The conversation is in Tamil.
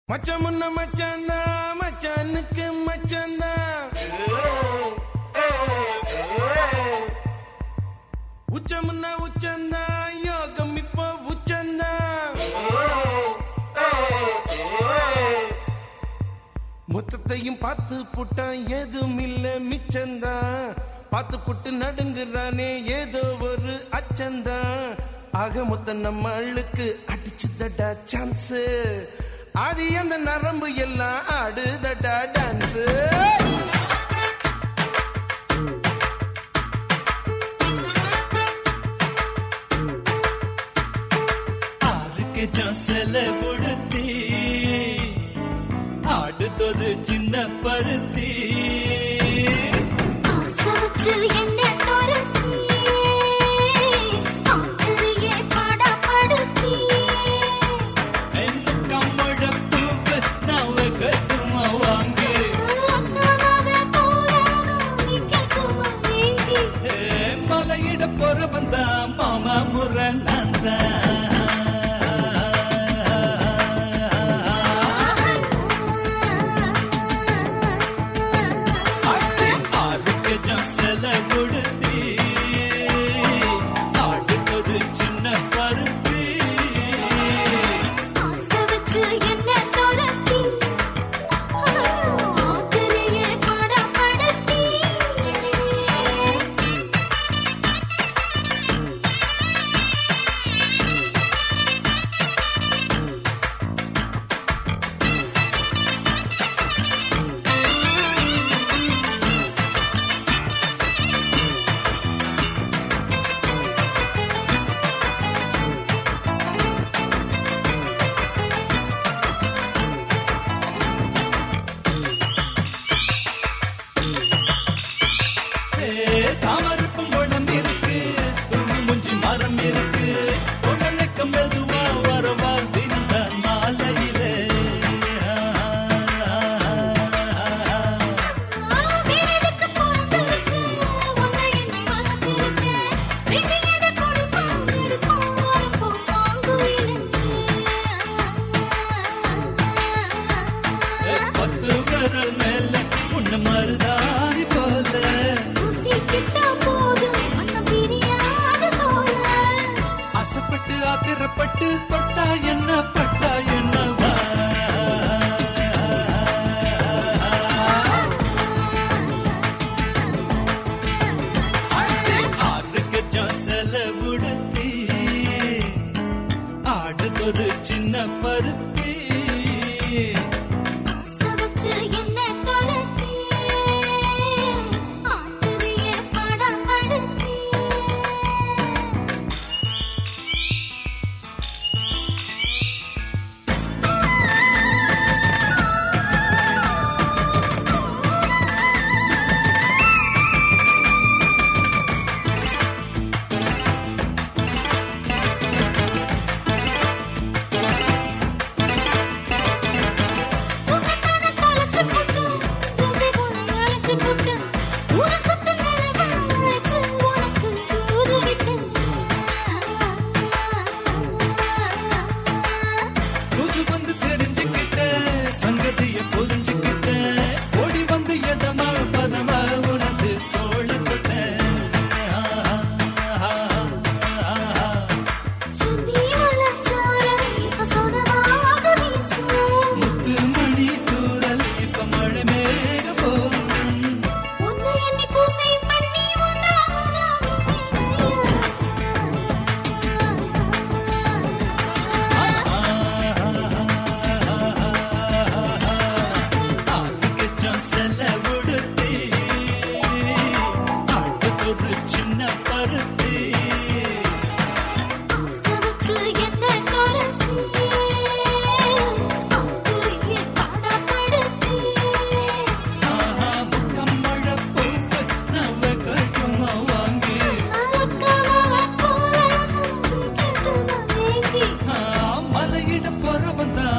மச்சான் முன்ன மச்சான்தா மச்சானுக்கு மச்சான்தா உச்ச முன்ன உச்சந்தா யோகம் இப்போ உச்சந்தா மொத்தத்தையும் பார்த்து புட்டான் ஏதும் இல்ல மிச்சந்தா பார்த்து புட்டு நடுங்குறானே ஏதோ ஒரு அச்சந்தா ஆக மொத்த நம்ம அள்ளுக்கு அடிச்சுதடா சான்ஸ் ஆதி அந்த நரம்பு எல்லாம் ஆடுதடா டான்ஸ் ஆறுக்கு ஜோசல உடுத்தி ஆடுதொரு சின்ன பருத்தி ஆசை வச்சு என்ன பட்டு தொட்டா என்ன பட்டா என்னவா ஆறுக்கு ஜோசல உடுத்தி ஆடுதொரு சின்ன பருத்தி மலையிட போற வந்தா